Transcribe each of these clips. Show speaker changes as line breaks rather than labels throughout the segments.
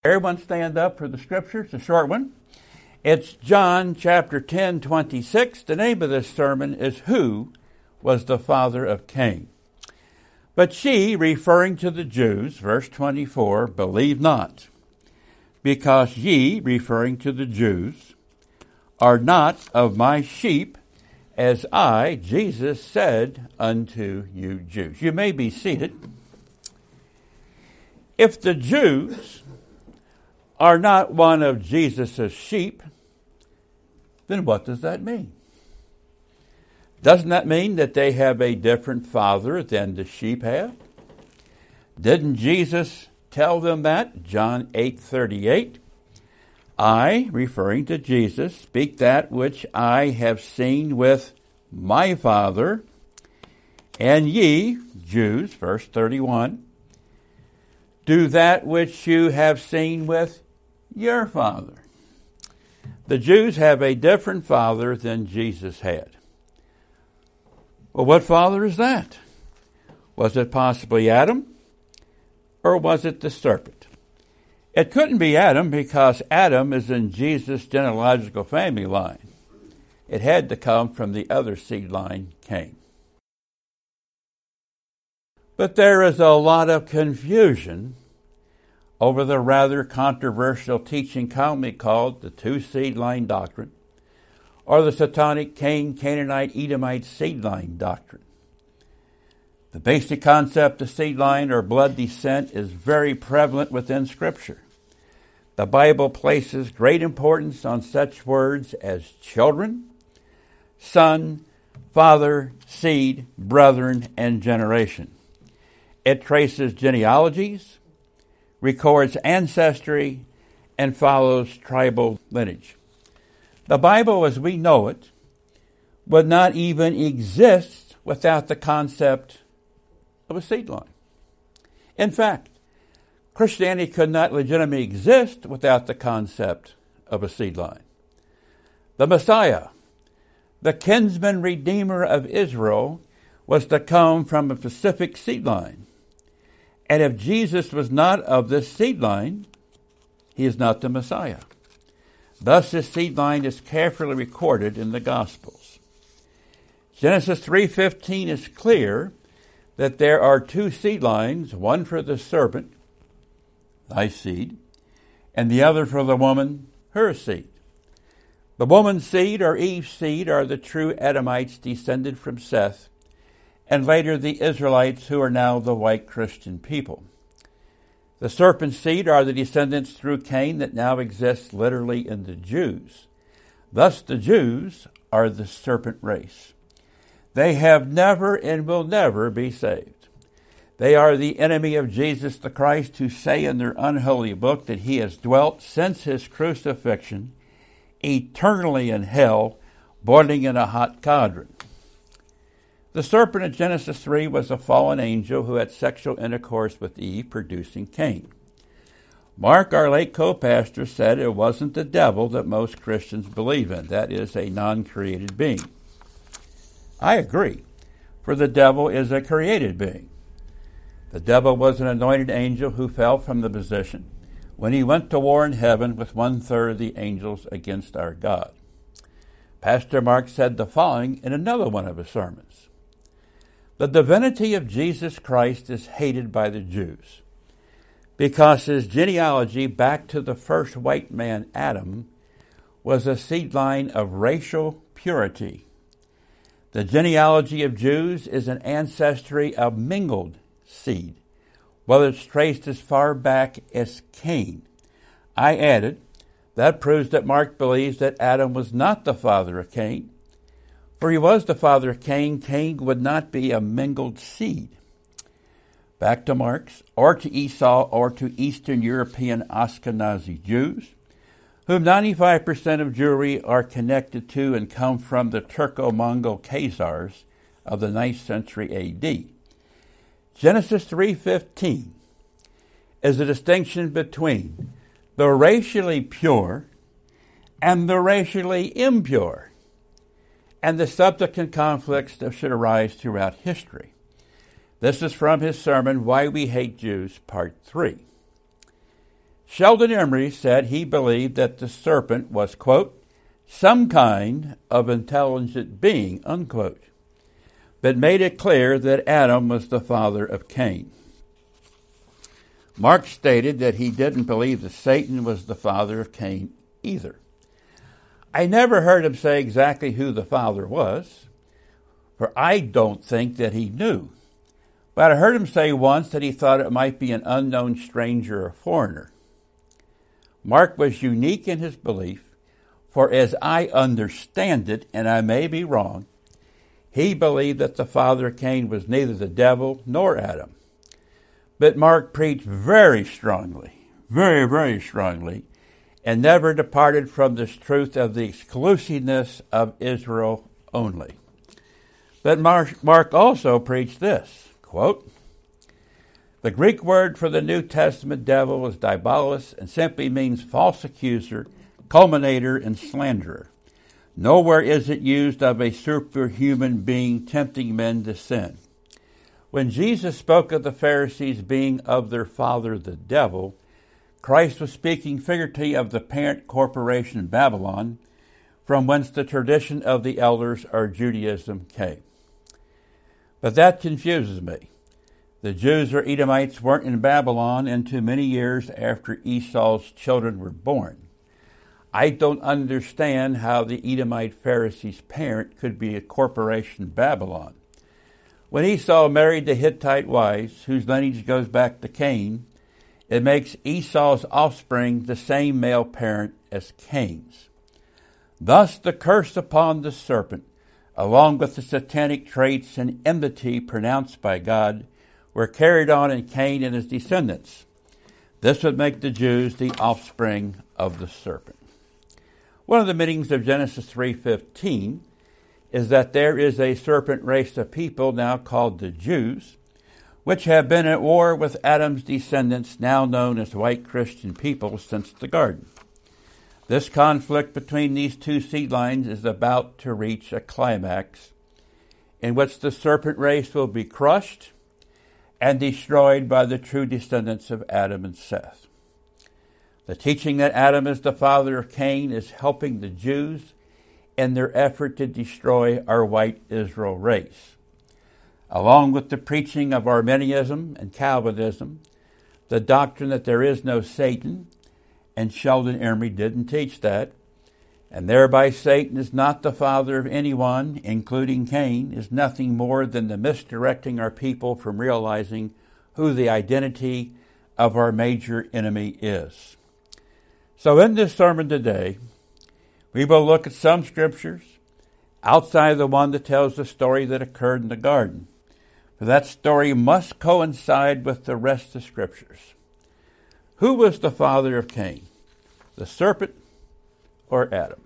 Everyone stand up for the scriptures, a short one. It's John chapter 10:26. The name of this sermon is Who was the Father of Cain? But she, referring to the Jews, verse 24, believe not, because ye, referring to the Jews, are not of my sheep, as I, Jesus, said unto you Jews. You may be seated. If the Jews are not one of Jesus' sheep, then what does that mean? Doesn't that mean that they have a different father than the sheep have? Didn't Jesus tell them that? John 8:38. I, referring to Jesus, speak that which I have seen with my Father, and ye, Jews, verse 31, do that which you have seen with your father. The Jews have a different father than Jesus had. Well, what father is that? Was it possibly Adam? Or was it the serpent? It couldn't be Adam because Adam is in Jesus' genealogical family line. It had to come from the other seed line, Cain. But there is a lot of confusion over the rather controversial teaching commonly called the two-seed line doctrine, or the Satanic Cain, Canaanite, Edomite seed line doctrine. The basic concept of seed line or blood descent is very prevalent within Scripture. The Bible places great importance on such words as children, son, father, seed, brethren, and generation. It traces genealogies, records ancestry, and follows tribal lineage. The Bible, as we know it, would not even exist without the concept of a seed line. In fact, Christianity could not legitimately exist without the concept of a seed line. The Messiah, the kinsman redeemer of Israel, was to come from a specific seed line. And if Jesus was not of this seed line, he is not the Messiah. Thus, this seed line is carefully recorded in the Gospels. Genesis 3:15 is clear that there are two seed lines, one for the serpent, thy seed, and the other for the woman, her seed. The woman's seed, or Eve's seed, are the true Edomites descended from Seth, and later the Israelites, who are now the white Christian people. The serpent's seed are the descendants through Cain that now exist literally in the Jews. Thus the Jews are the serpent race. They have never and will never be saved. They are the enemy of Jesus the Christ, who say in their unholy book that he has dwelt since his crucifixion eternally in hell, boiling in a hot cauldron. The serpent in Genesis 3 was a fallen angel who had sexual intercourse with Eve, producing Cain. Mark, our late co-pastor, said it wasn't the devil that most Christians believe in. That is a non-created being. I agree, for the devil is a created being. The devil was an anointed angel who fell from the position when he went to war in heaven with 1/3 of the angels against our God. Pastor Mark said the following in another one of his sermons. The divinity of Jesus Christ is hated by the Jews because his genealogy back to the first white man, Adam, was a seed line of racial purity. The genealogy of Jews is an ancestry of mingled seed, whether it's traced as far back as Cain. I added, that proves that Mark believes that Adam was not the father of Cain. For he was the father of Cain, Cain would not be a mingled seed. Back to Marx, or to Esau, or to Eastern European Ashkenazi Jews, whom 95% of Jewry are connected to and come from the Turco-Mongol Khazars of the 9th century A.D. Genesis 3:15 is a distinction between the racially pure and the racially impure, and the subsequent conflicts that should arise throughout history. This is from his sermon, Why We Hate Jews, Part 3. Sheldon Emery said he believed that the serpent was, quote, some kind of intelligent being, unquote, but made it clear that Adam was the father of Cain. Mark stated that he didn't believe that Satan was the father of Cain either. I never heard him say exactly who the father was, for I don't think that he knew. But I heard him say once that he thought it might be an unknown stranger or foreigner. Mark was unique in his belief, for as I understand it, and I may be wrong, he believed that the father of Cain was neither the devil nor Adam. But Mark preached very strongly, very, very strongly, and never departed from this truth of the exclusiveness of Israel only. But Mark also preached this, quote, the Greek word for the New Testament devil is diabolos and simply means false accuser, culminator, and slanderer. Nowhere is it used of a superhuman being tempting men to sin. When Jesus spoke of the Pharisees being of their father the devil, Christ was speaking figuratively of the parent corporation Babylon, from whence the tradition of the elders or Judaism came. But that confuses me. The Jews or Edomites weren't in Babylon until many years after Esau's children were born. I don't understand how the Edomite Pharisees' parent could be a corporation Babylon. When Esau married the Hittite wives, whose lineage goes back to Cain, it makes Esau's offspring the same male parent as Cain's. Thus the curse upon the serpent, along with the satanic traits and enmity pronounced by God, were carried on in Cain and his descendants. This would make the Jews the offspring of the serpent. One of the meanings of Genesis 3:15 is that there is a serpent race of people now called the Jews, which have been at war with Adam's descendants, now known as white Christian people, since the garden. This conflict between these two seed lines is about to reach a climax in which the serpent race will be crushed and destroyed by the true descendants of Adam and Seth. The teaching that Adam is the father of Cain is helping the Jews in their effort to destroy our white Israel race. Along with the preaching of Arminianism and Calvinism, the doctrine that there is no Satan, and Sheldon Emery didn't teach that, and thereby Satan is not the father of anyone, including Cain, is nothing more than the misdirecting our people from realizing who the identity of our major enemy is. So in this sermon today, we will look at some scriptures outside of the one that tells the story that occurred in the garden. For that story must coincide with the rest of the scriptures. Who was the father of Cain? The serpent or Adam?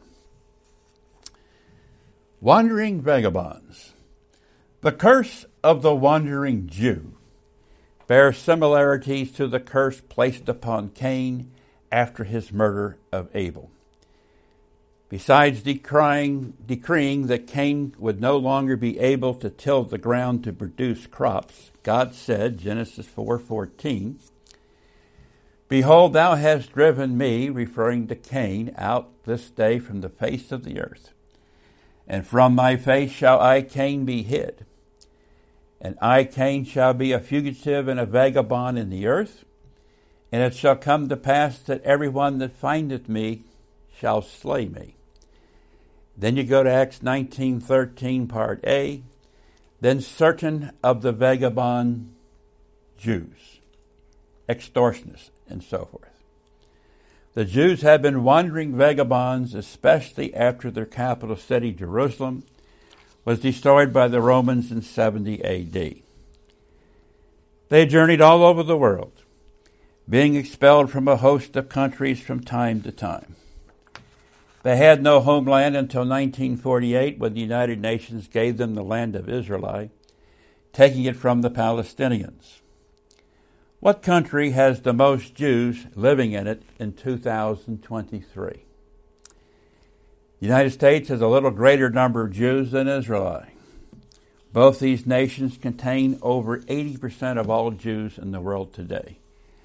Wandering vagabonds. The curse of the wandering Jew bears similarities to the curse placed upon Cain after his murder of Abel. Besides decreeing that Cain would no longer be able to till the ground to produce crops, God said, Genesis 4:14, behold, thou hast driven me, referring to Cain, out this day from the face of the earth. And from thy face shall I, Cain, be hid. And I, Cain, shall be a fugitive and a vagabond in the earth. And it shall come to pass that every one that findeth me shall slay me. Then you go to Acts 19:13, part A. Then certain of the vagabond Jews, extortionists, and so forth. The Jews had been wandering vagabonds, especially after their capital city, Jerusalem, was destroyed by the Romans in 70 A.D. They journeyed all over the world, being expelled from a host of countries from time to time. They had no homeland until 1948, when the United Nations gave them the land of Israel, taking it from the Palestinians. What country has the most Jews living in it in 2023? The United States has a little greater number of Jews than Israel. Both these nations contain over 80% of all Jews in the world today.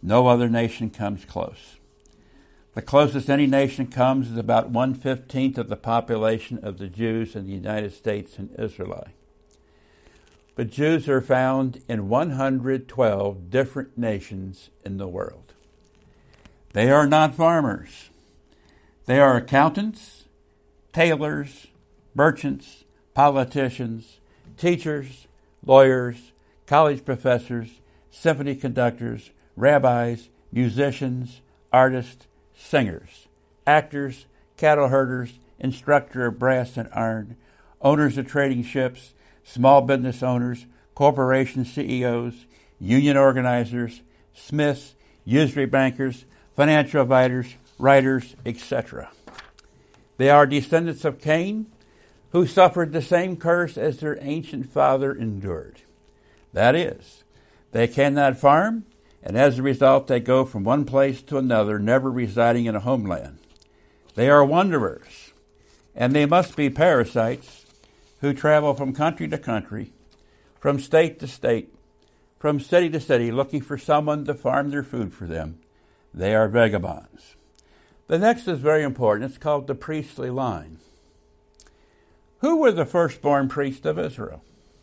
No other nation comes close. The closest any nation comes is about 1/15 of the population of the Jews in the United States and Israel. But Jews are found in 112 different nations in the world. They are not farmers. They are accountants, tailors, merchants, politicians, teachers, lawyers, college professors, symphony conductors, rabbis, musicians, artists, singers, actors, cattle herders, instructor of brass and iron, owners of trading ships, small business owners, corporation CEOs, union organizers, smiths, usury bankers, financial advisors, writers, etc. They are descendants of Cain, who suffered the same curse as their ancient father endured. That is, they cannot farm, and as a result they go from one place to another, never residing in a homeland. They are wanderers, and they must be parasites who travel from country to country, from state to state, from city to city, looking for someone to farm their food for them. They are vagabonds. The next is very important. It's called the priestly line. Who were the firstborn priests of Israel?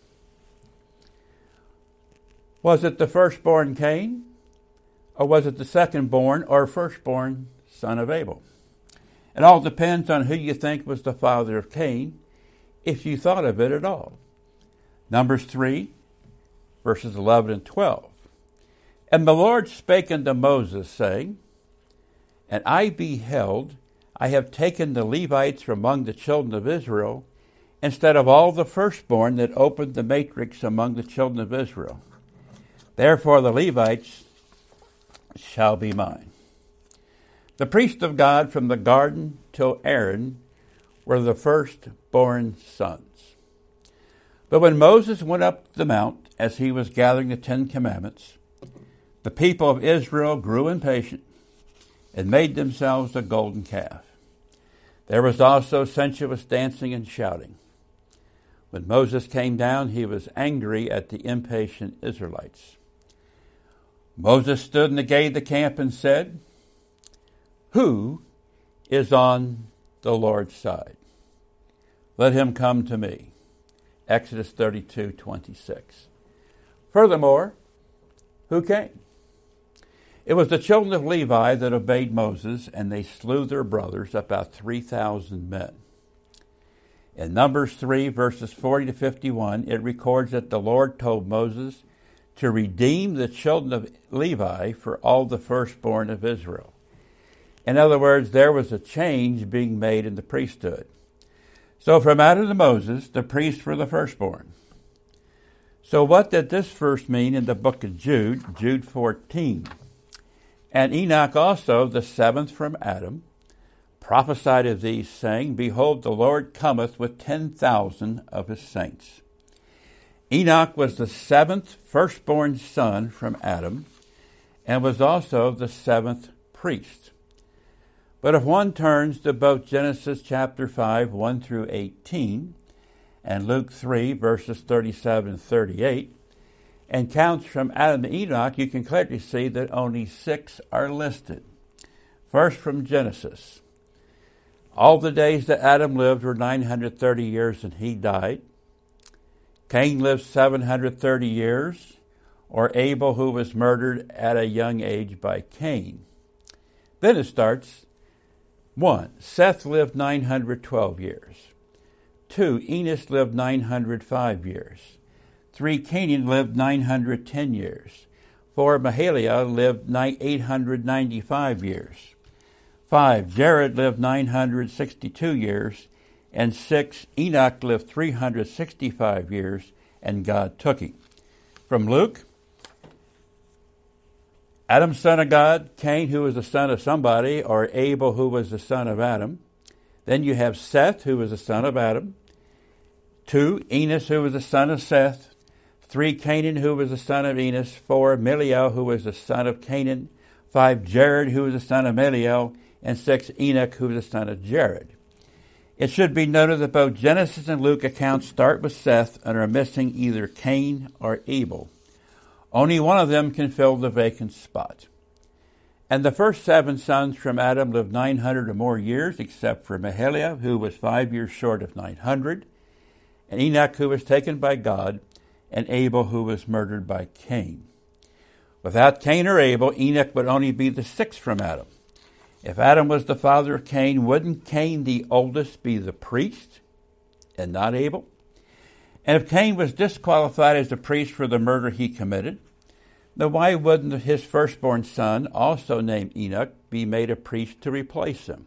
Was it the firstborn Cain? Or was it the secondborn or firstborn son of Abel? It all depends on who you think was the father of Cain, if you thought of it at all. Numbers 3, verses 11 and 12. And the Lord spake unto Moses, saying, And I beheld, I have taken the Levites from among the children of Israel, instead of all the firstborn that opened the matrix among the children of Israel. Therefore the Levites shall be mine. The priests of God from the garden till Aaron were the firstborn sons. But when Moses went up the mount, as he was gathering the 10 Commandments, the people of Israel grew impatient and made themselves a golden calf. There was also sensuous dancing and shouting. When Moses came down, he was angry at the impatient Israelites. Moses stood in the gate of the camp and said, Who is on the Lord's side? Let him come to me. Exodus 32:26. Furthermore, who came? It was the children of Levi that obeyed Moses, and they slew their brothers, about 3,000 men. In Numbers 3, verses 40 to 51, it records that the Lord told Moses to redeem the children of Levi for all the firstborn of Israel. In other words, there was a change being made in the priesthood. So from Adam to Moses, the priests were the firstborn. So what did this verse mean in the book of Jude, Jude 14? And Enoch also, the seventh from Adam, prophesied of these, saying, Behold, the Lord cometh with 10,000 of his saints. Enoch was the seventh firstborn son from Adam, and was also the seventh priest. But if one turns to both Genesis chapter 5, 1 through 18, and Luke 3, verses 37 and 38, and counts from Adam to Enoch, you can clearly see that only 6 are listed. First from Genesis. All the days that Adam lived were 930 years, and he died. Cain lived 730 years, or Abel, who was murdered at a young age by Cain. Then it starts, 1. Seth lived 912 years. 2. Enos lived 905 years. 3. Canaan lived 910 years. 4. Mahalalel lived 895 years. 5. Jared lived 962 years. And 6. Enoch lived 365 years, and God took him. From Luke, Adam, son of God, Cain, who was the son of somebody, or Abel, who was the son of Adam. Then you have Seth, who was the son of Adam. 2. Enos, who was the son of Seth. 3. Canaan, who was the son of Enos. 4. Mahalalel, who was the son of Canaan. 5. Jared, who was the son of Mahalalel. And 6. Enoch, who was the son of Jared. It should be noted that both Genesis and Luke accounts start with Seth and are missing either Cain or Abel. Only one of them can fill the vacant spot. And the first 7 sons from Adam lived 900 or more years, except for Mahalalel, who was 5 years short of 900, and Enoch, who was taken by God, and Abel, who was murdered by Cain. Without Cain or Abel, Enoch would only be the 6th from Adam. If Adam was the father of Cain, wouldn't Cain, the oldest, be the priest and not Abel? And if Cain was disqualified as a priest for the murder he committed, then why wouldn't his firstborn son, also named Enoch, be made a priest to replace him?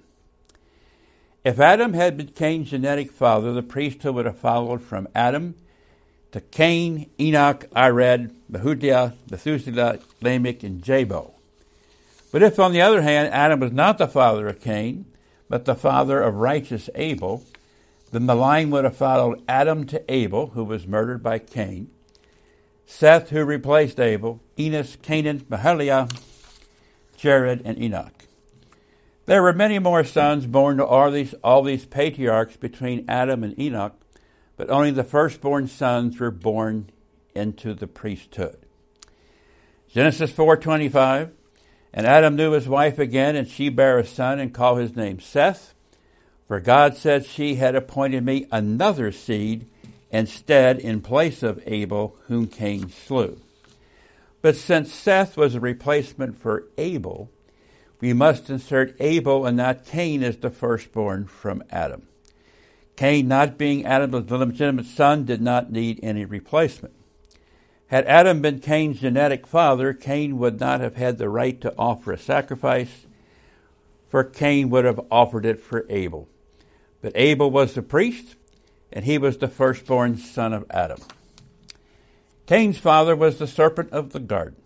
If Adam had been Cain's genetic father, the priesthood would have followed from Adam to Cain, Enoch, Irad, Mehudiah, Methuselah, Lamech, and Jabal. But if, on the other hand, Adam was not the father of Cain, but the father of righteous Abel, then the line would have followed Adam to Abel, who was murdered by Cain, Seth, who replaced Abel, Enos, Canaan, Mahalalel, Jared, and Enoch. There were many more sons born to all these patriarchs between Adam and Enoch, but only the firstborn sons were born into the priesthood. Genesis 4:25, and Adam knew his wife again, and she bare a son, and called his name Seth. For God said, she had appointed me another seed instead in place of Abel, whom Cain slew. But since Seth was a replacement for Abel, we must insert Abel and not Cain as the firstborn from Adam. Cain, not being Adam's legitimate son, did not need any replacement. Had Adam been Cain's genetic father, Cain would not have had the right to offer a sacrifice, for Cain would have offered it for Abel. But Abel was the priest, and he was the firstborn son of Adam. Cain's father was the serpent of the garden.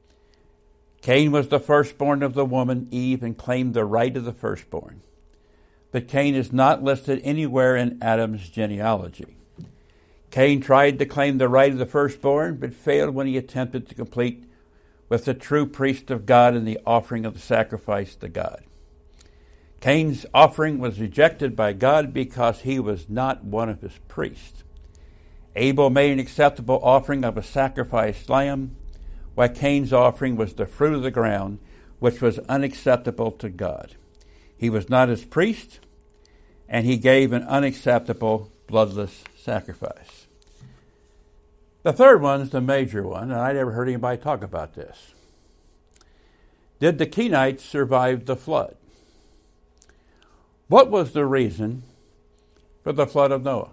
Cain was the firstborn of the woman, Eve, and claimed the right of the firstborn. But Cain is not listed anywhere in Adam's genealogy. Cain tried to claim the right of the firstborn, but failed when he attempted to complete with the true priest of God in the offering of the sacrifice to God. Cain's offering was rejected by God because he was not one of his priests. Abel made an acceptable offering of a sacrificed lamb, while Cain's offering was the fruit of the ground, which was unacceptable to God. He was not his priest, and he gave an unacceptable, bloodless sacrifice. The third one is the major one, and I never heard anybody talk about this. Did the Kenites survive the flood? What was the reason for the flood of Noah?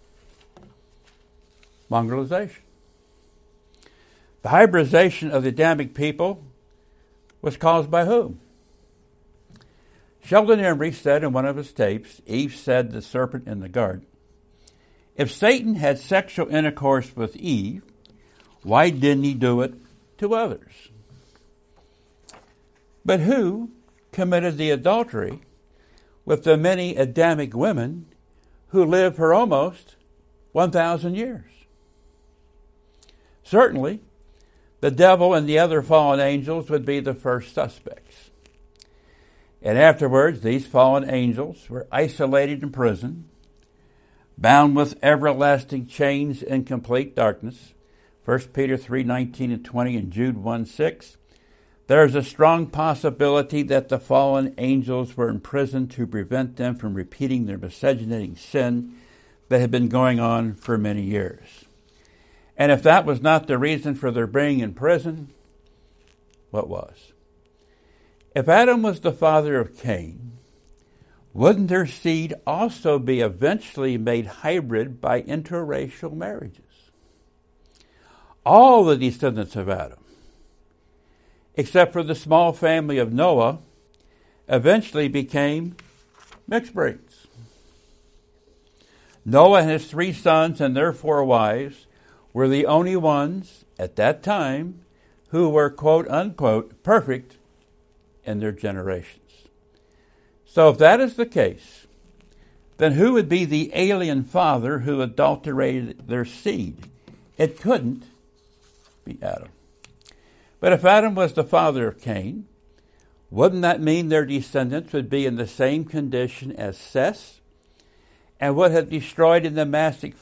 Mongrelization. The hybridization of the Adamic people was caused by whom? Sheldon Emery said in one of his tapes, Eve said to the serpent in the garden, if Satan had sexual intercourse with Eve, why didn't he do it to others? But who committed the adultery with the many Adamic women who lived for almost 1,000 years? Certainly, the devil and the other fallen angels would be the first suspects. And afterwards, these fallen angels were isolated in prison, bound with everlasting chains in complete darkness. 1 Peter 3:19 and 20 and Jude 1:6. There is a strong possibility that the fallen angels were imprisoned to prevent them from repeating their miscegenating sin that had been going on for many years. And if that was not the reason for their being in prison, what was? If Adam was the father of Cain, wouldn't their seed also be eventually made hybrid by interracial marriages? All the descendants of Adam, except for the small family of Noah, eventually became mixed breeds. Noah and his 3 sons and their 4 wives were the only ones at that time who were, quote unquote, perfect in their generations. So if that is the case, then who would be the alien father who adulterated their seed? It couldn't be Adam. But if Adam was the father of Cain, wouldn't that mean their descendants would be in the same condition as Seth, and would have been destroyed in the massive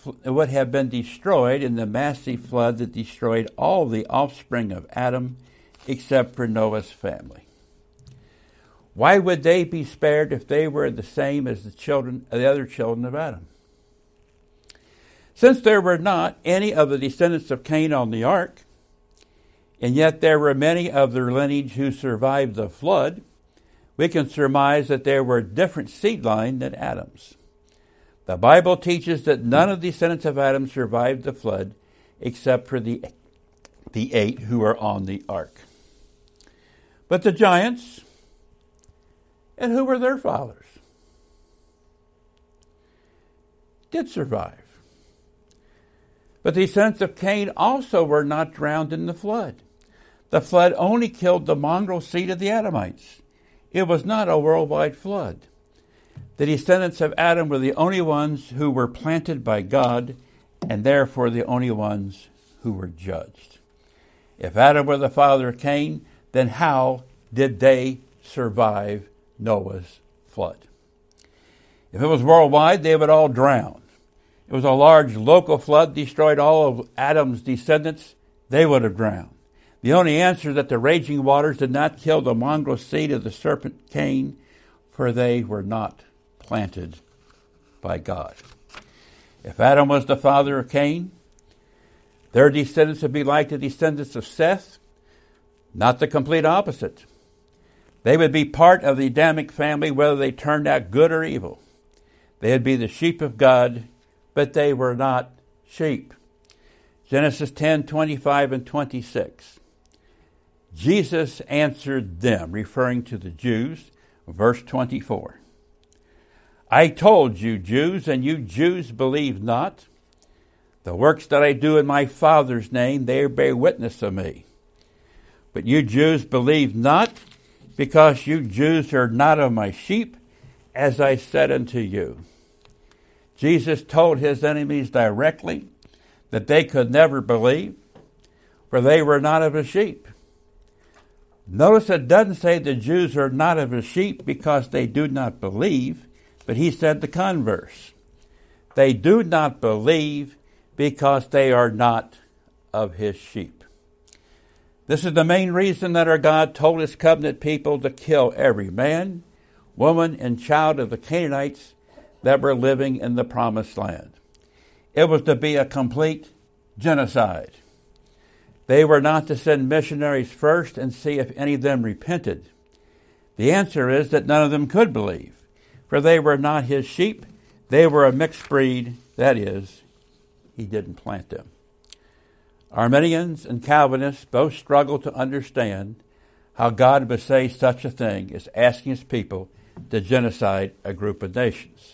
flood that destroyed all the offspring of Adam except for Noah's family? Why would they be spared if they were the same as the other children of Adam? Since there were not any of the descendants of Cain on the ark, and yet there were many of their lineage who survived the flood, we can surmise that there were a different seed line than Adam's. The Bible teaches that none of the descendants of Adam survived the flood except for the 8 who were on the ark. But the giants, and who were their fathers, did survive. But the descendants of Cain also were not drowned in the flood. The flood only killed the mongrel seed of the Adamites. It was not a worldwide flood. The descendants of Adam were the only ones who were planted by God, and therefore the only ones who were judged. If Adam were the father of Cain, then how did they survive Noah's flood? If it was worldwide, they would all drown. It was a large local flood, destroyed all of Adam's descendants, they would have drowned. The only answer is that the raging waters did not kill the mongrel seed of the serpent Cain, for they were not planted by God. If Adam was the father of Cain, their descendants would be like the descendants of Seth, not the complete opposite. They would be part of the Adamic family whether they turned out good or evil. They would be the sheep of God, but they were not sheep. Genesis 10:25 and 26. Jesus answered them, referring to the Jews, verse 24. I told you, Jews, and you Jews believe not. The works that I do in my Father's name, they bear witness of me. But you Jews believe not, because you Jews are not of my sheep, as I said unto you. Jesus told his enemies directly that they could never believe, for they were not of his sheep. Notice it doesn't say the Jews are not of his sheep because they do not believe, but he said the converse. They do not believe because they are not of his sheep. This is the main reason that our God told his covenant people to kill every man, woman, and child of the Canaanites that were living in the promised land. It was to be a complete genocide. They were not to send missionaries first and see if any of them repented. The answer is that none of them could believe, for they were not his sheep. They were a mixed breed, that is, he didn't plant them. Arminians and Calvinists both struggle to understand how God would say such a thing as asking his people to genocide a group of nations.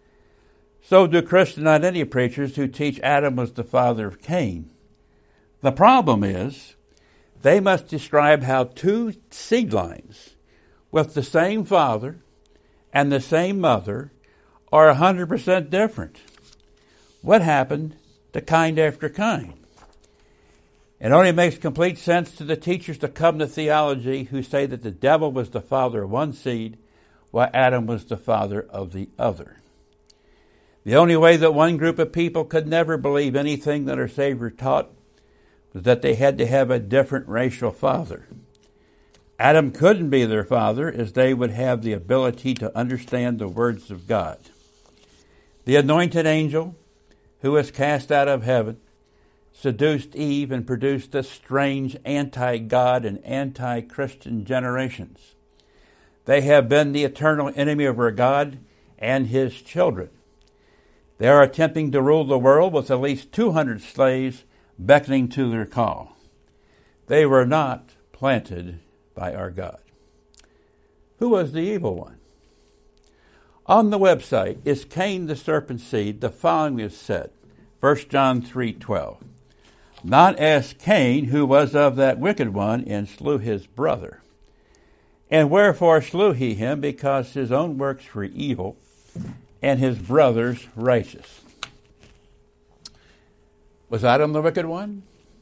So do Christian identity preachers who teach Adam was the father of Cain. The problem is they must describe how two seed lines with the same father and the same mother are 100% different. What happened to kind after kind? It only makes complete sense to the teachers of covenant theology who say that the devil was the father of one seed while Adam was the father of the other. The only way that one group of people could never believe anything that our Savior taught was that they had to have a different racial father. Adam couldn't be their father as they would have the ability to understand the words of God. The anointed angel who was cast out of heaven seduced Eve and produced this strange anti-God and anti-Christian generations. They have been the eternal enemy of our God and his children. They are attempting to rule the world with at least 200 slaves beckoning to their call. They were not planted by our God. Who was the evil one? On the website, Is Cain the Serpent Seed? The following is said, 1 John 3:12. Not as Cain, who was of that wicked one, and slew his brother. And wherefore slew he him? Because his own works were evil, and his brother's righteous. Was Adam the wicked one?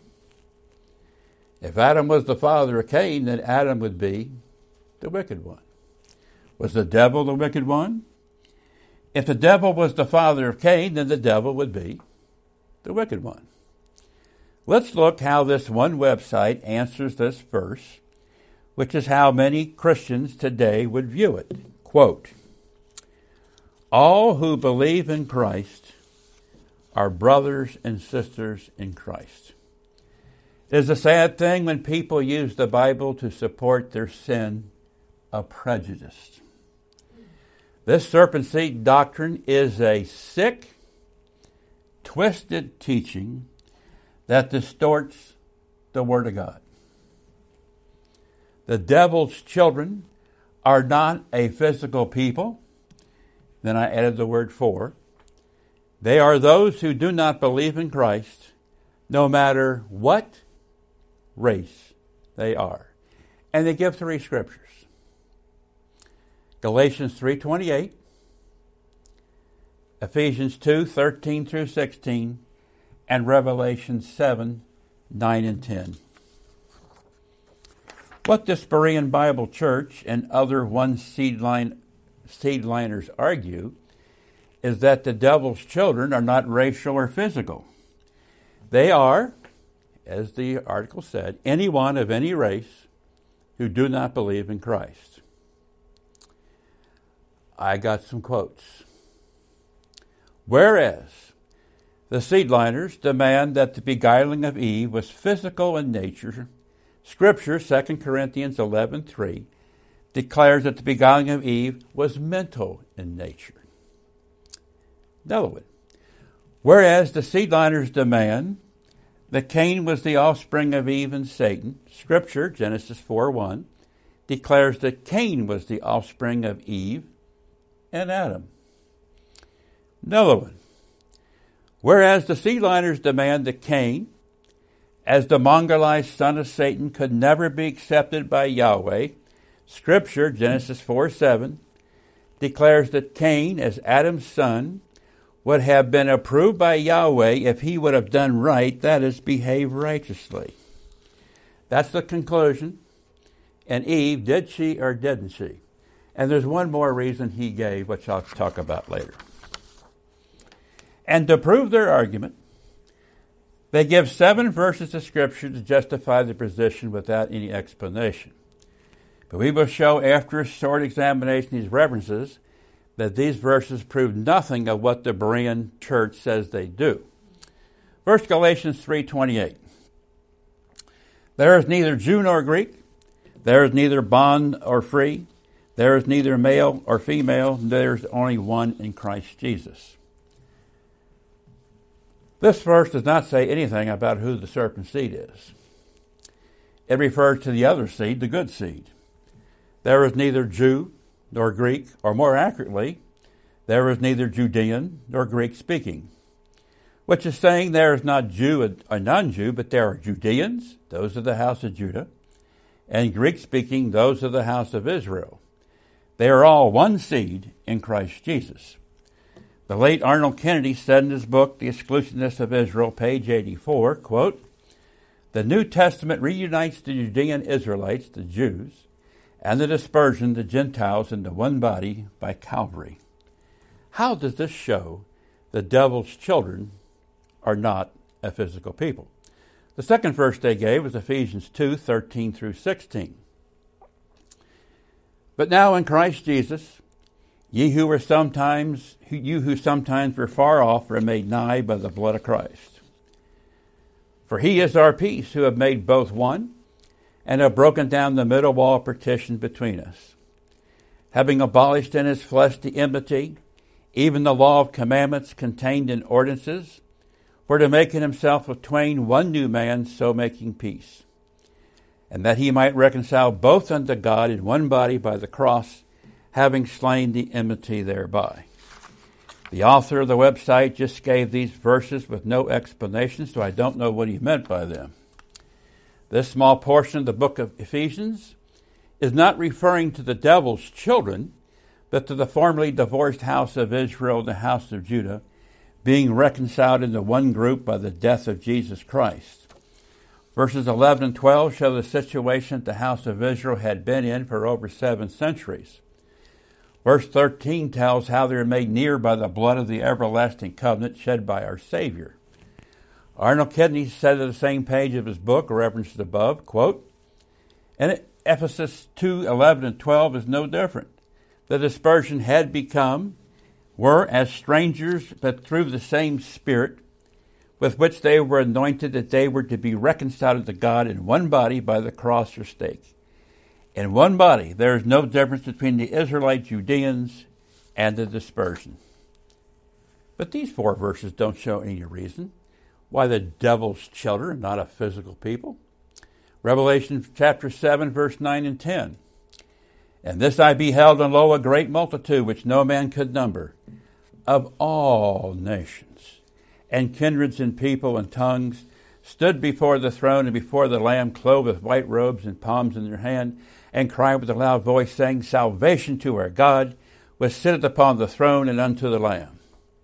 If Adam was the father of Cain, then Adam would be the wicked one. Was the devil the wicked one? If the devil was the father of Cain, then the devil would be the wicked one. Let's look how this one website answers this verse which is how many Christians today would view it. Quote, all who believe in Christ are brothers and sisters in Christ. It is a sad thing when people use the Bible to support their sin of prejudice. This serpent seed doctrine is a sick, twisted teaching that distorts the Word of God. The devil's children are not a physical people. Then I added the word for. They are those who do not believe in Christ, no matter what race they are. And they give 3 scriptures. Galatians 3:28, Ephesians 2:13 through 16, and Revelation 7:9 and 10. What this Berean Bible Church and other one-seed-liners argue is that the devil's children are not racial or physical. They are, as the article said, anyone of any race who do not believe in Christ. I got some quotes. Whereas the seedliners demand that the beguiling of Eve was physical in nature, Scripture, 2 Corinthians 11:3, declares that the beguiling of Eve was mental in nature. Another one. Whereas the seedliners demand that Cain was the offspring of Eve and Satan, Scripture, Genesis 4:1, declares that Cain was the offspring of Eve and Adam. Another one. Whereas the seedliners demand that Cain, as the Mongolized son of Satan, could never be accepted by Yahweh, Scripture, Genesis 4:7, declares that Cain, as Adam's son, would have been approved by Yahweh if he would have done right, that is, behave righteously. That's the conclusion. And Eve, did she or didn't she? And there's one more reason he gave, which I'll talk about later. And to prove their argument, they give 7 verses of Scripture to justify the position without any explanation. But we will show after a short examination of these references that these verses prove nothing of what the Berean church says they do. First, Galatians 3:28. There is neither Jew nor Greek. There is neither bond or free. There is neither male or female. There is only one in Christ Jesus. This verse does not say anything about who the serpent seed is. It refers to the other seed, the good seed. There is neither Jew nor Greek, or more accurately, there is neither Judean nor Greek speaking, which is saying there is not Jew or non-Jew, but there are Judeans, those of the house of Judah, and Greek speaking, those of the house of Israel. They are all one seed in Christ Jesus. The late Arnold Kennedy said in his book, The Exclusiveness of Israel, page 84, quote, the New Testament reunites the Judean Israelites, the Jews, and the dispersion, the Gentiles, into one body by Calvary. How does this show the devil's children are not a physical people? The second verse they gave was Ephesians 2:13 through 16. But now in Christ Jesus, you who sometimes were far off are made nigh by the blood of Christ. For he is our peace, who have made both one, and have broken down the middle wall of partition between us, having abolished in his flesh the enmity, even the law of commandments contained in ordinances, for to make in himself of twain one new man, so making peace, and that he might reconcile both unto God in one body by the cross, having slain the enmity thereby. The author of the website just gave these verses with no explanation, so I don't know what he meant by them. This small portion of the book of Ephesians is not referring to the devil's children, but to the formerly divorced house of Israel and the house of Judah, being reconciled into one group by the death of Jesus Christ. Verses 11 and 12 show the situation that the house of Israel had been in for over 7 centuries. Verse 13 tells how they were made near by the blood of the everlasting covenant shed by our Savior. Arnold Kennedy said at the same page of his book, referenced above, quote, and Ephesus 2:11 and 12 is no different. The dispersion were as strangers, but through the same Spirit with which they were anointed, that they were to be reconciled to God in one body by the cross or stake. In one body, there is no difference between the Israelite Judeans and the dispersion. But these 4 verses don't show any reason why the devil's children are not a physical people. Revelation chapter 7, verse 9 and 10. And this I beheld, and lo, a great multitude, which no man could number, of all nations, and kindreds, and people, and tongues, stood before the throne and before the Lamb, clothed with white robes and palms in their hand, and cried with a loud voice, saying, Salvation to our God, which sitteth upon the throne, and unto the Lamb.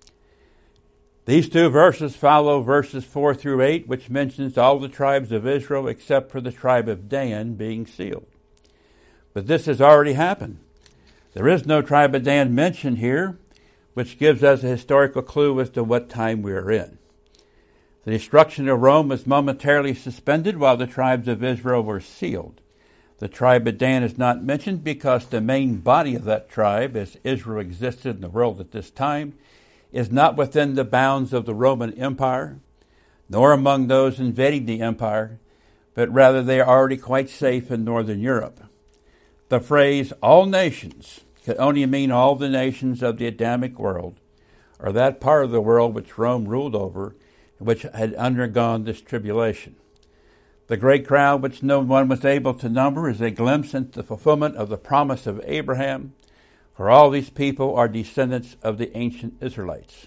These 2 verses follow verses 4 through 8, which mentions all the tribes of Israel except for the tribe of Dan being sealed. But this has already happened. There is no tribe of Dan mentioned here, which gives us a historical clue as to what time we are in. The destruction of Rome was momentarily suspended while the tribes of Israel were sealed. The tribe of Dan is not mentioned because the main body of that tribe, as Israel existed in the world at this time, is not within the bounds of the Roman Empire, nor among those invading the empire, but rather they are already quite safe in northern Europe. The phrase, all nations, could only mean all the nations of the Adamic world, or that part of the world which Rome ruled over, which had undergone this tribulation. The great crowd which no one was able to number is a glimpse into the fulfillment of the promise of Abraham, for all these people are descendants of the ancient Israelites.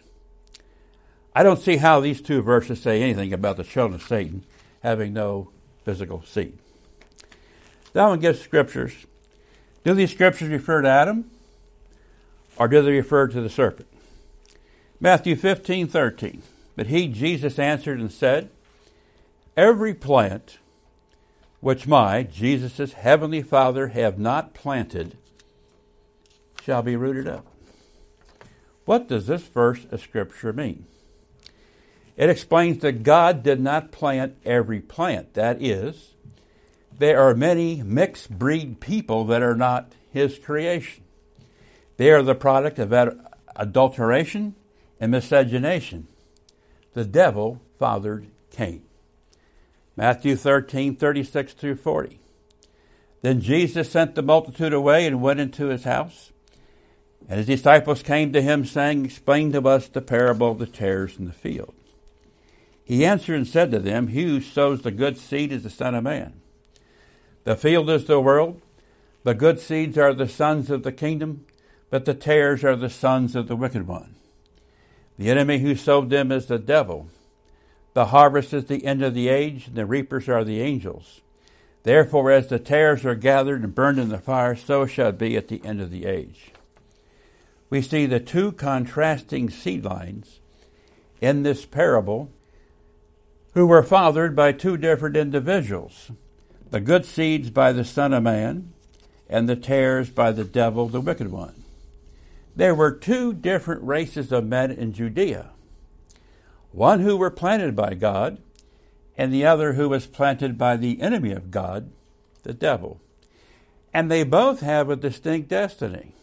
I don't see how these 2 verses say anything about the children of Satan having no physical seed. That one gives scriptures. Do these scriptures refer to Adam, or do they refer to the serpent? Matthew 15:13. But he, Jesus, answered and said, Every plant which my, Jesus' heavenly Father, have not planted shall be rooted up. What does this verse of Scripture mean? It explains that God did not plant every plant. That is, there are many mixed breed people that are not His creation. They are the product of adulteration and miscegenation. The devil fathered Cain. Matthew 13:36 through 40. Then Jesus sent the multitude away and went into his house. And his disciples came to him, saying, Explain to us the parable of the tares in the field. He answered and said to them, He who sows the good seed is the Son of Man. The field is the world. The good seeds are the sons of the kingdom, but the tares are the sons of the wicked one. The enemy who sowed them is the devil. The harvest is the end of the age, and the reapers are the angels. Therefore, as the tares are gathered and burned in the fire, so shall it be at the end of the age. We see the 2 contrasting seed lines in this parable who were fathered by 2 different individuals. The good seeds by the Son of Man, and the tares by the devil, the wicked one. There were 2 different races of men in Judea. One who were planted by God, and the other who was planted by the enemy of God, the devil. And they both have a distinct destiny.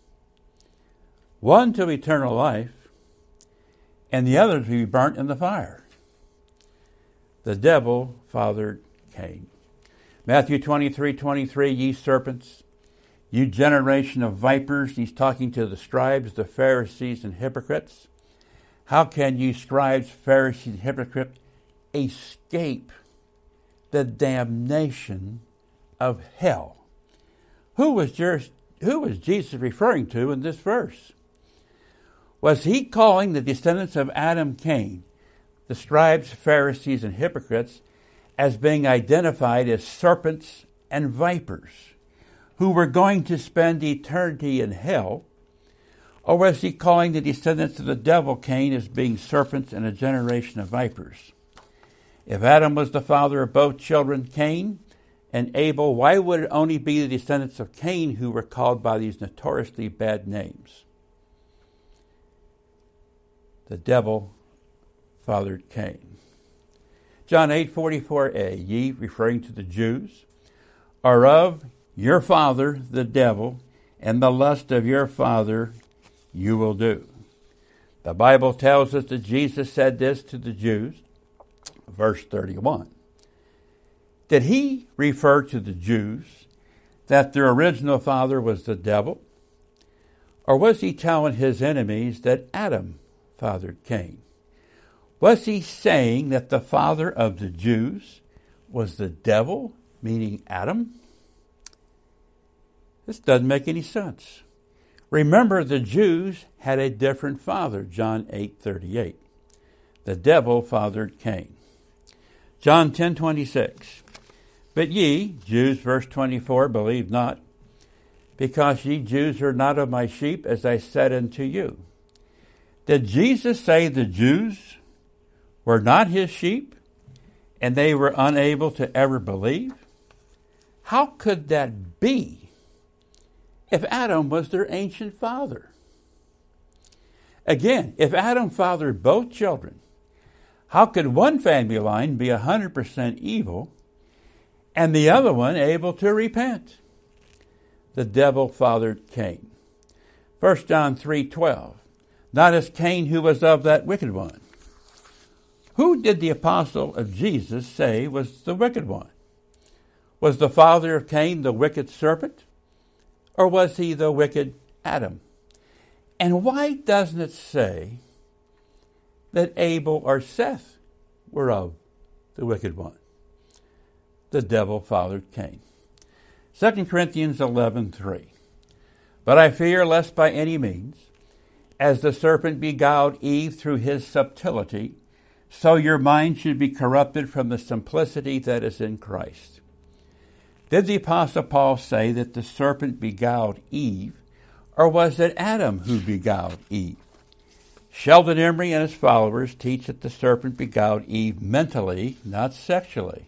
One to eternal life, and the other to be burnt in the fire. The devil fathered Cain. Matthew 23:23, Ye serpents, you generation of vipers. He's talking to the scribes, the Pharisees, and hypocrites. How can you scribes, Pharisees, and hypocrites escape the damnation of hell? Who was Jesus referring to in this verse? Was he calling the descendants of Adam, Cain, the scribes, Pharisees, and hypocrites, as being identified as serpents and vipers who were going to spend eternity in hell? Or was he calling the descendants of the devil, Cain, as being serpents and a generation of vipers? If Adam was the father of both children, Cain and Abel, why would it only be the descendants of Cain who were called by these notoriously bad names? The devil fathered Cain. John 8:44a, ye, referring to the Jews, are of your father, the devil, and the lust of your father you will do. The Bible tells us that Jesus said this to the Jews, verse 31. Did he refer to the Jews that their original father was the devil? Or was he telling his enemies that Adam fathered Cain? Was he saying that the father of the Jews was the devil, meaning Adam? This doesn't make any sense. Remember, the Jews had a different father, John 8:38. The devil fathered Cain. John 10:26. But ye, Jews, verse 24, believe not, because ye Jews are not of my sheep, as I said unto you. Did Jesus say the Jews were not his sheep, and they were unable to ever believe? How could that be if Adam was their ancient father? Again, if Adam fathered both children, how could one family line be 100% evil and the other one able to repent? The devil fathered Cain. 1 John 3:12. Not as Cain, who was of that wicked one. Who did the apostle of Jesus say was the wicked one? Was the father of Cain the wicked serpent? Or was he the wicked Adam? And why doesn't it say that Abel or Seth were of the wicked one? The devil fathered Cain. 2 Corinthians 11:3. But I fear lest by any means, as the serpent beguiled Eve through his subtlety, so your mind should be corrupted from the simplicity that is in Christ. Did the Apostle Paul say that the serpent beguiled Eve, or was it Adam who beguiled Eve? Sheldon Emery and his followers teach that the serpent beguiled Eve mentally, not sexually.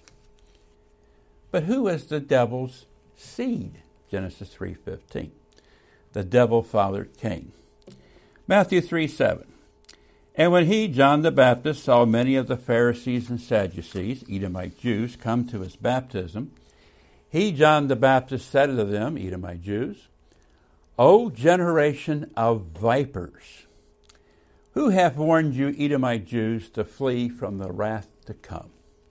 But who is the devil's seed? Genesis 3:15. The devil fathered Cain. Matthew 3:7. And when he, John the Baptist, saw many of the Pharisees and Sadducees, Edomite Jews, come to his baptism, he, John the Baptist, said unto them, Edomite Jews, O generation of vipers, who hath warned you, Edomite Jews, to flee from the wrath to come?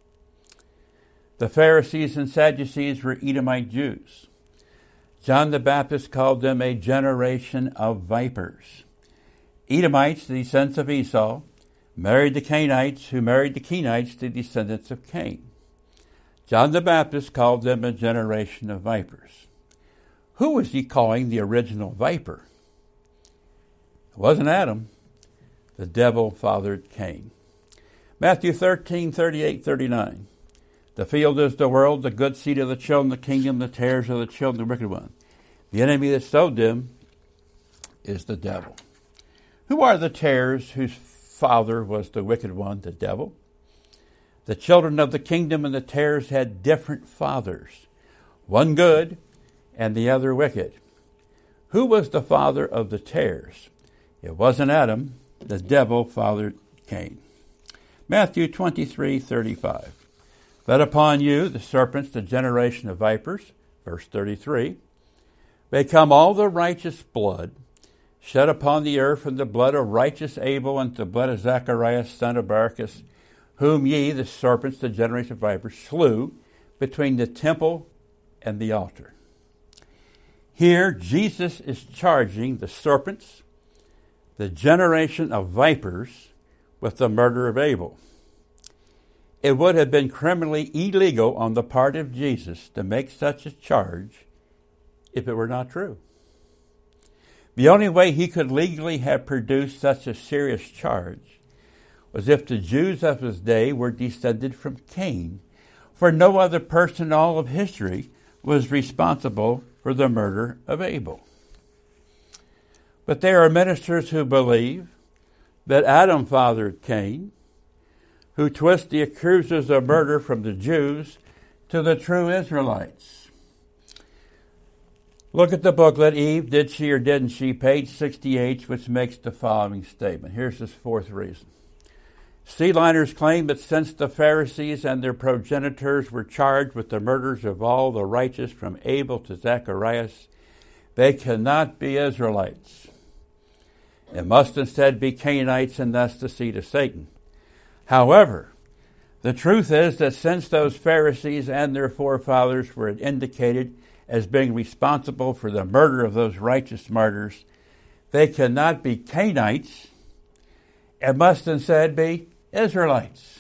The Pharisees and Sadducees were Edomite Jews. John the Baptist called them a generation of vipers. Edomites, the descendants of Esau, married the Cainites, who married the Kenites, the descendants of Cain. John the Baptist called them a generation of vipers. Who was he calling the original viper? It wasn't Adam. The devil fathered Cain. Matthew 13:38-39. The field is the world, the good seed of the children of the kingdom, the tares of the children of the wicked one. The enemy that sowed them is the devil. Who are the tares whose father was the wicked one, the devil? The children of the kingdom and the tares had different fathers, one good and the other wicked. Who was the father of the tares? It wasn't Adam. The devil fathered Cain. Matthew 23:35. But upon you, the serpents, the generation of vipers, verse 33, may come all the righteous blood shed upon the earth, from the blood of righteous Abel and the blood of Zacharias, son of Barachias, whom ye, the serpents, the generation of vipers, slew between the temple and the altar. Here, Jesus is charging the serpents, the generation of vipers, with the murder of Abel. It would have been criminally illegal on the part of Jesus to make such a charge if it were not true. The only way he could legally have produced such a serious charge was if the Jews of his day were descended from Cain, for no other person in all of history was responsible for the murder of Abel. But there are ministers who believe that Adam fathered Cain, who twist the accusers of murder from the Jews to the true Israelites. Look at the booklet, Eve, Did She or Didn't She, page 68, which makes the following statement. Here's his fourth reason. Sealiners claim that since the Pharisees and their progenitors were charged with the murders of all the righteous from Abel to Zacharias, they cannot be Israelites. It must instead be Canaanites, and thus the seed of Satan. However, the truth is that since those Pharisees and their forefathers were indicated as being responsible for the murder of those righteous martyrs, they cannot be Canaanites. It must instead be Israelites.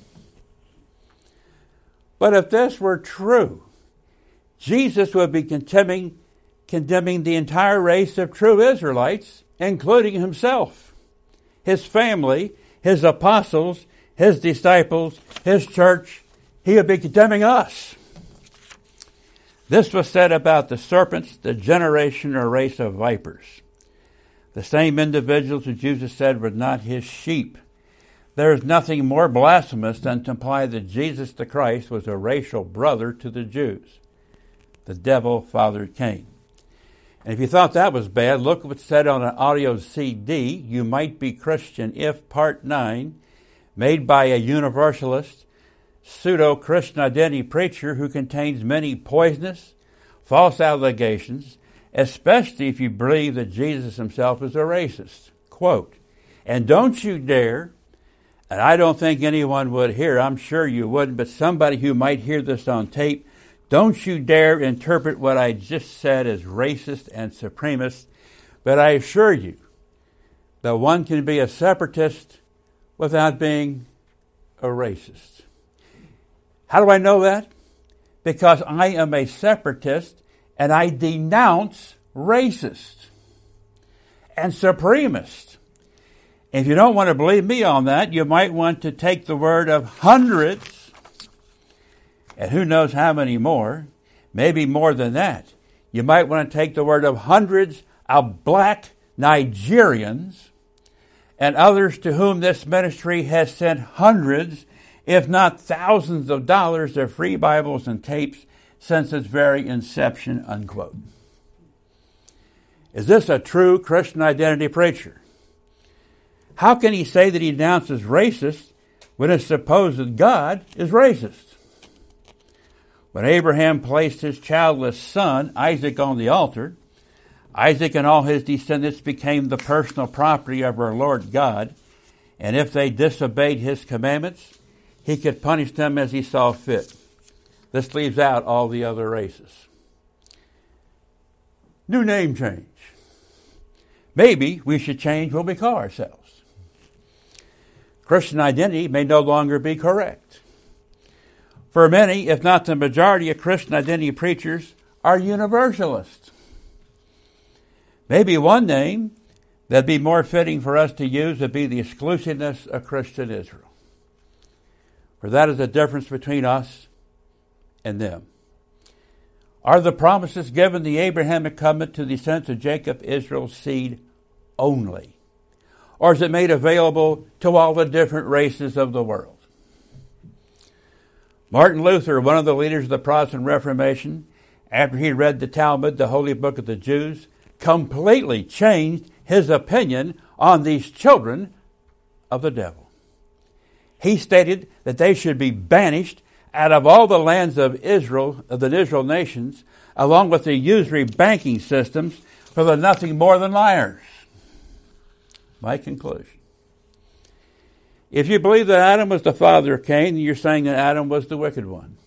But if this were true, Jesus would be condemning the entire race of true Israelites, including himself, his family, his apostles, his disciples, his church. He would be condemning us. This was said about the serpents, the generation or race of vipers. The same individuals who Jesus said were not his sheep. There is nothing more blasphemous than to imply that Jesus the Christ was a racial brother to the Jews. The devil fathered Cain. And if you thought that was bad, look what's said on an audio CD, You Might Be Christian If, Part 9, made by a Universalist, pseudo-Christian identity preacher who contains many poisonous, false allegations, especially if you believe that Jesus himself is a racist. Quote, and don't you dare, and I don't think anyone would hear, I'm sure you wouldn't, but somebody who might hear this on tape, don't you dare interpret what I just said as racist and supremacist, but I assure you that one can be a separatist without being a racist. How do I know that? Because I am a separatist and I denounce racists and supremacists. If you don't want to believe me on that, you might want to take the word of hundreds, and who knows how many more, maybe more than that. You might want to take the word of hundreds of black Nigerians and others to whom this ministry has sent hundreds, if not thousands of dollars of free Bibles and tapes since its very inception, unquote. Is this a true Christian identity preacher? How can he say that he denounces racist when his supposed God is racist? When Abraham placed his childless son, Isaac, on the altar, Isaac and all his descendants became the personal property of our Lord God, and if they disobeyed his commandments, he could punish them as he saw fit. This leaves out all the other races. New name change. Maybe we should change what we call ourselves. Christian identity may no longer be correct. For many, if not the majority of Christian identity preachers, are universalists. Maybe one name that'd be more fitting for us to use would be the exclusiveness of Christian Israel. For that is the difference between us and them. Are the promises given the Abrahamic covenant to the descendants of Jacob, Israel's seed only? Or is it made available to all the different races of the world? Martin Luther, one of the leaders of the Protestant Reformation, after he read the Talmud, the holy book of the Jews, completely changed his opinion on these children of the devil. He stated that they should be banished out of all the lands of Israel, of the Israel nations, along with the usury banking systems, for they're nothing more than liars. My conclusion. If you believe that Adam was the father of Cain, you're saying that Adam was the wicked one.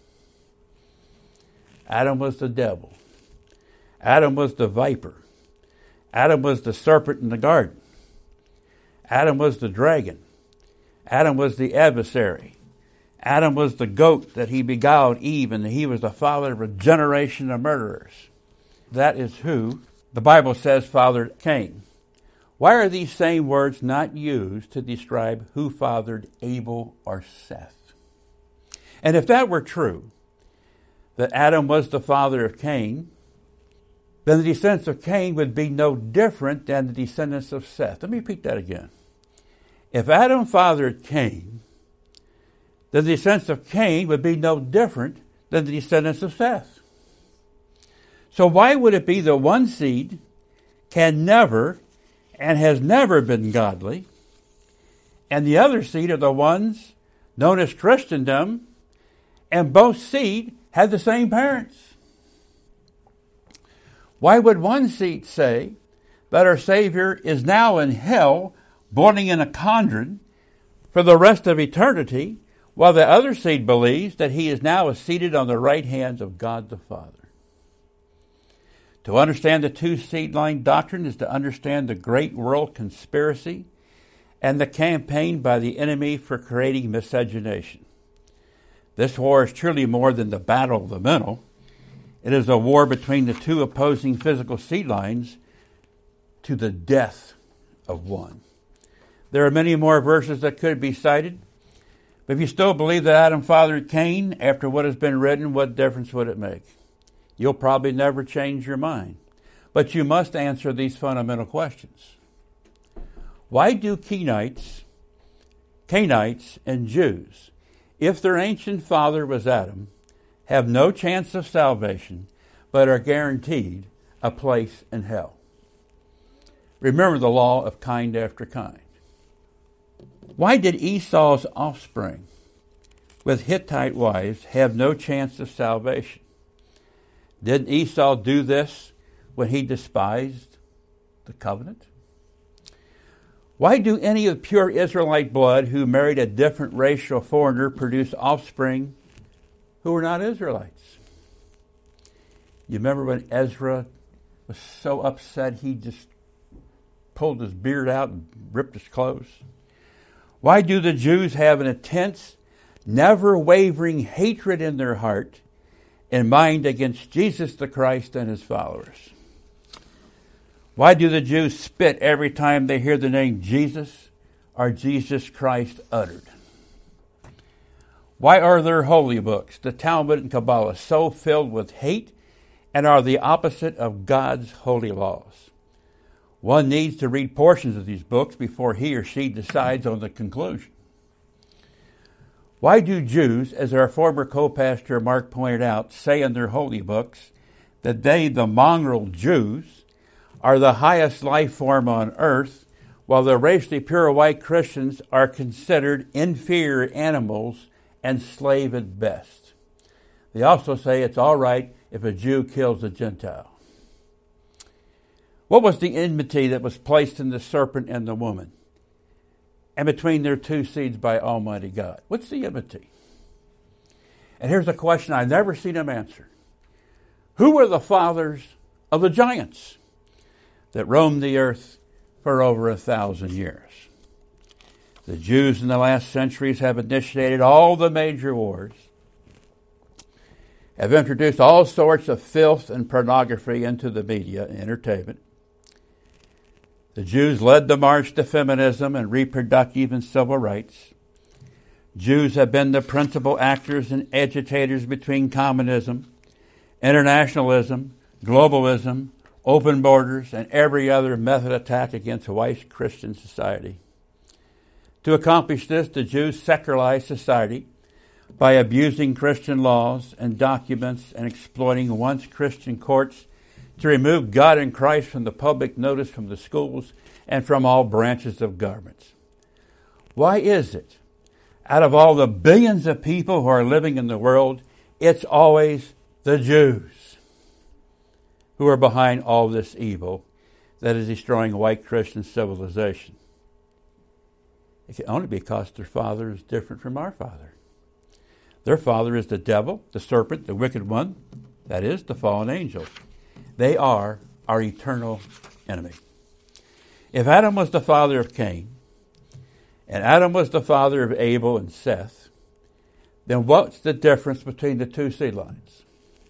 Adam was the devil. Adam was the viper. Adam was the serpent in the garden. Adam was the dragon. Adam was the adversary. Adam was the goat that he beguiled Eve, and he was the father of a generation of murderers. That is who the Bible says fathered Cain. Why are these same words not used to describe who fathered Abel or Seth? And if that were true, that Adam was the father of Cain, then the descendants of Cain would be no different than the descendants of Seth. Let me repeat that again. If Adam fathered Cain, then the descendants of Cain would be no different than the descendants of Seth. So why would it be that one seed can never and has never been godly, and the other seed are the ones known as Christendom, and both seed had the same parents. Why would one seed say that our Savior is now in hell, boiling in a cauldron for the rest of eternity, while the other seed believes that he is now seated on the right hand of God the Father? To understand the two-seed line doctrine is to understand the great world conspiracy and the campaign by the enemy for creating miscegenation. This war is truly more than the battle of the mental. It is a war between the two opposing physical seed lines to the death of one. There are many more verses that could be cited, but if you still believe that Adam fathered Cain, after what has been written, what difference would it make? You'll probably never change your mind. But you must answer these fundamental questions. Why do Cainites, and Jews, if their ancient father was Adam, have no chance of salvation, but are guaranteed a place in hell? Remember the law of kind after kind. Why did Esau's offspring with Hittite wives have no chance of salvation? Didn't Esau do this when he despised the covenant? Why do any of pure Israelite blood who married a different racial foreigner produce offspring who were not Israelites? You remember when Ezra was so upset he just pulled his beard out and ripped his clothes? Why do the Jews have an intense, never wavering hatred in their heart in mind against Jesus the Christ and his followers? Why do the Jews spit every time they hear the name Jesus or Jesus Christ uttered? Why are their holy books, the Talmud and Kabbalah, so filled with hate and are the opposite of God's holy laws? One needs to read portions of these books before he or she decides on the conclusion. Why do Jews, as our former co-pastor Mark pointed out, say in their holy books that they, the mongrel Jews, are the highest life form on earth, while the racially pure white Christians are considered inferior animals and slave at best? They also say it's all right if a Jew kills a Gentile. What was the enmity that was placed in the serpent and the woman, and between their two seeds by Almighty God? What's the enmity? And here's a question I've never seen him answer. Who were the fathers of the giants that roamed the earth for over 1,000 years? The Jews in the last centuries have initiated all the major wars, have introduced all sorts of filth and pornography into the media and entertainment. The Jews led the march to feminism and reproductive and civil rights. Jews have been the principal actors and agitators between communism, internationalism, globalism, open borders, and every other method attack against white Christian society. To accomplish this, the Jews secularized society by abusing Christian laws and documents and exploiting once Christian courts to remove God and Christ from the public notice, from the schools, and from all branches of governments. Why is it, out of all the billions of people who are living in the world, it's always the Jews who are behind all this evil that is destroying white Christian civilization? It can only be because their father is different from our father. Their father is the devil, the serpent, the wicked one, that is, the fallen angel. They are our eternal enemy. If Adam was the father of Cain, and Adam was the father of Abel and Seth, then what's the difference between the two seed lines?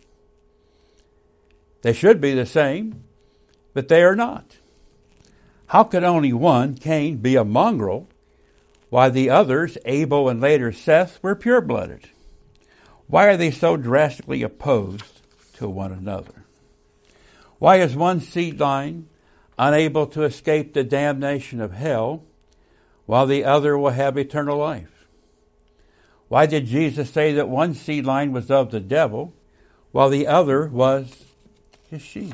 They should be the same, but they are not. How could only one, Cain, be a mongrel, while the others, Abel and later Seth, were pure-blooded? Why are they so drastically opposed to one another? Why is one seed line unable to escape the damnation of hell, while the other will have eternal life? Why did Jesus say that one seed line was of the devil, while the other was his sheep?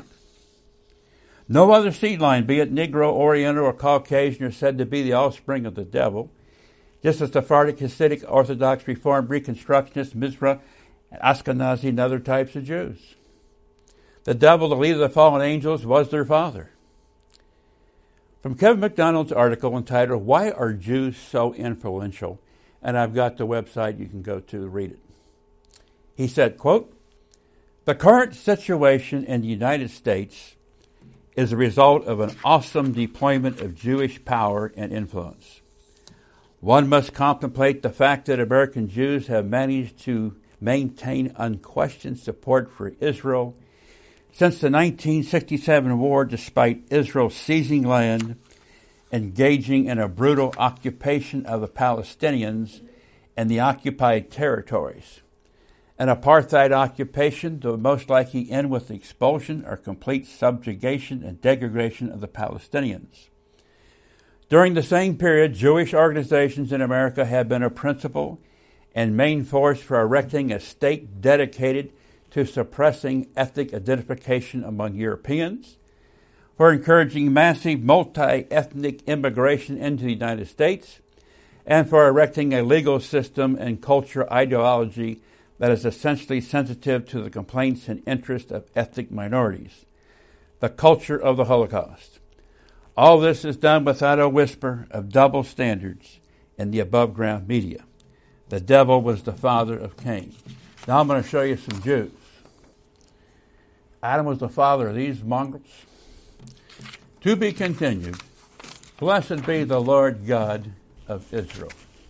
No other seed line, be it Negro, Oriental, or Caucasian, are said to be the offspring of the devil. just as Sephardic, Hasidic, Orthodox, Reformed, Reconstructionist, Mizrah, and Ashkenazi, and other types of Jews. The devil, the leader of the fallen angels, was their father. From Kevin MacDonald's article entitled, Why Are Jews So Influential? And I've got the website you can go to read it. He said, quote, the current situation in the United States is a result of an awesome deployment of Jewish power and influence. One must contemplate the fact that American Jews have managed to maintain unquestioned support for Israel since the 1967 war, despite Israel seizing land, engaging in a brutal occupation of the Palestinians and the occupied territories. An apartheid occupation that would most likely end with the expulsion or complete subjugation and degradation of the Palestinians. During the same period, Jewish organizations in America have been a principal and main force for erecting a state dedicated to suppressing ethnic identification among Europeans, for encouraging massive multi-ethnic immigration into the United States, and for erecting a legal system and culture ideology that is essentially sensitive to the complaints and interests of ethnic minorities, the culture of the Holocaust. All this is done without a whisper of double standards in the above-ground media. The devil was the father of Cain. Now I'm going to show you some Jews. Adam was the father of these mongrels. To be continued. Blessed be the Lord God of Israel.